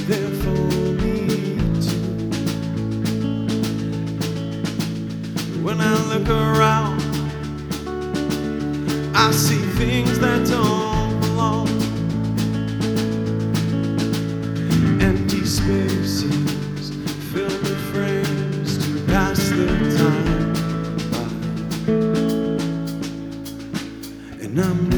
there for me too. When I look around, I see things that don't belong. Empty spaces filled with frames to pass the time by. And I'm